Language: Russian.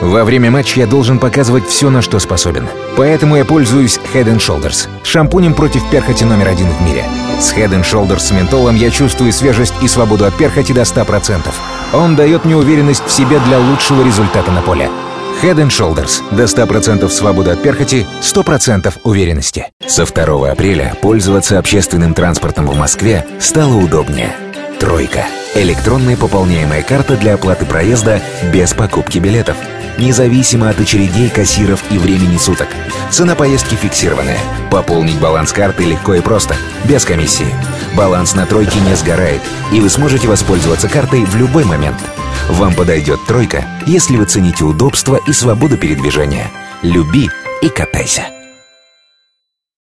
Во время матча я должен показывать все, на что способен. Поэтому я пользуюсь Head & Shoulders, шампунем против перхоти №1 в мире. С Head & Shoulders с ментолом я чувствую свежесть и свободу от перхоти до 100%. Он дает мне уверенность в себе для лучшего результата на поле. Head & Shoulders. До 100% свободы от перхоти, 100% уверенности. Со 2 апреля пользоваться общественным транспортом в Москве стало удобнее. Тройка. Электронная пополняемая карта для оплаты проезда без покупки билетов. Независимо от очередей, кассиров и времени суток. Цена поездки фиксированная. Пополнить баланс карты легко и просто, без комиссии. Баланс на тройке не сгорает, и вы сможете воспользоваться картой в любой момент. Вам подойдет тройка, если вы цените удобство и свободу передвижения. Люби и катайся.